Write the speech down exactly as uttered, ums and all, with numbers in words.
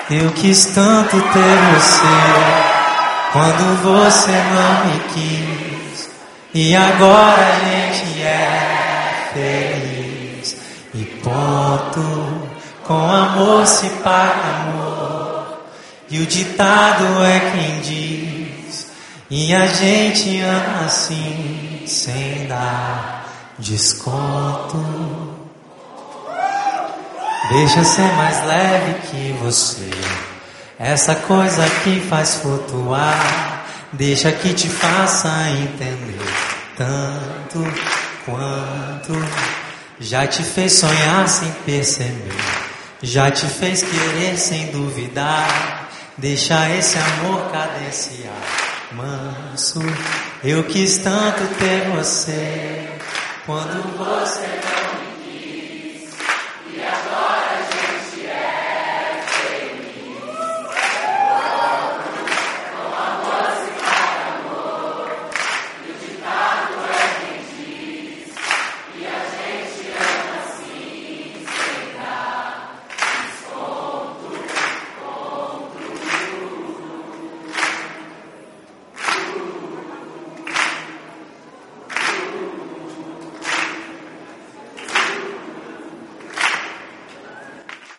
Eu quis tanto ter você quando você não me quis, e agora a gente é feliz. E ponto, com amor se paga amor, e o ditado é quem diz, e a gente ama assim, sem dar desconto. Deixa eu ser mais leve que você, essa coisa que faz flutuar. Deixa que te faça entender tanto quanto já te fez sonhar sem perceber, já te fez querer sem duvidar. Deixa esse amor cadenciar, manso. Eu quis tanto ter você quando você